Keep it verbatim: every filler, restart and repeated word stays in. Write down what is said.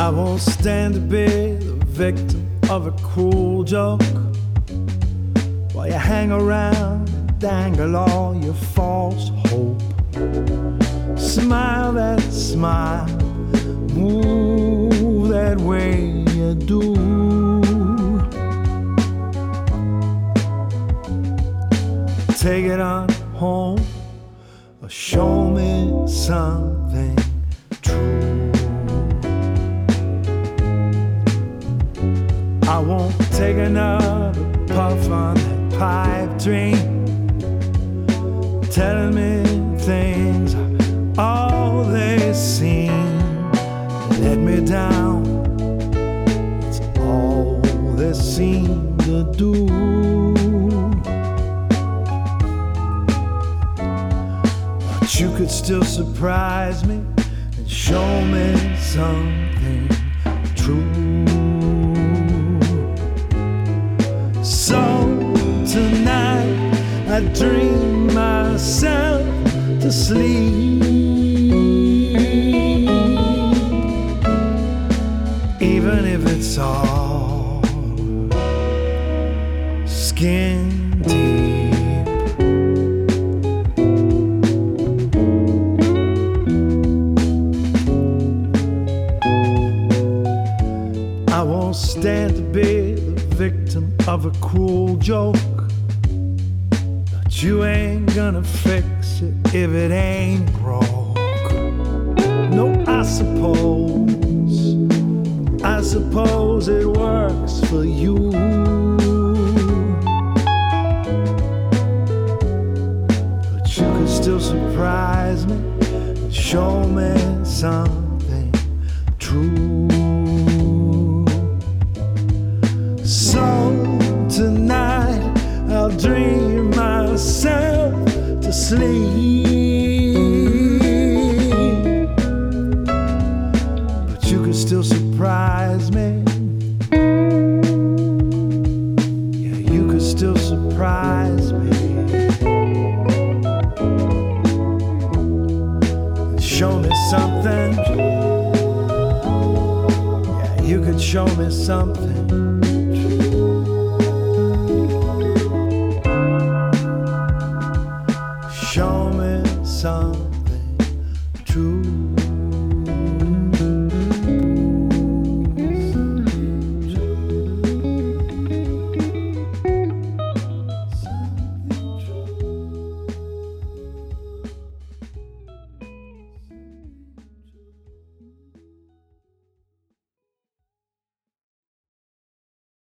I won't stand to be the victim of a cruel joke while you hang around and dangle all your false hope. Smile that smile, move that way you do. Take it on home or show me something true. I won't take another puff on that pipe dream, telling me things are all they seem. Let me down, it's all they seem to do. But you could still surprise me and show me something true. So tonight I dream myself to sleep, even if it's all skin deep. I won't stand to be the victim of a cruel joke, but you ain't gonna fix it if it ain't broke. No, I suppose, I suppose it works for you. But you could still surprise me and show me something true. So tonight I'll dream myself to sleep, but you can still surprise me. Yeah, you can still surprise me and show me something. Yeah, you could show me something.